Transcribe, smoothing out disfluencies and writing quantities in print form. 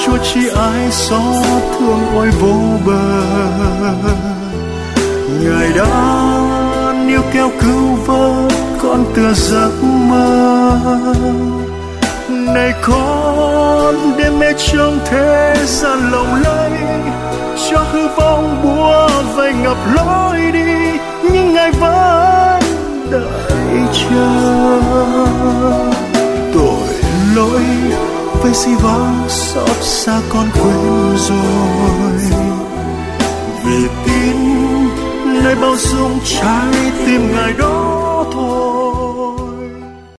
Chúa chỉ ái xót thương ôi vô bờ. Ngài đã níu kéo cứu vớt con tựa giấc mơ. Này con đêm mê trong thế gian lộng lẫy, cho hư vong bùa vây ngập lối đi, nhưng Ngài vẫn đợi chờ. Tội lỗi với si vắng xót xa con quên rồi, vì tin nơi bao dung trái tim Ngài đó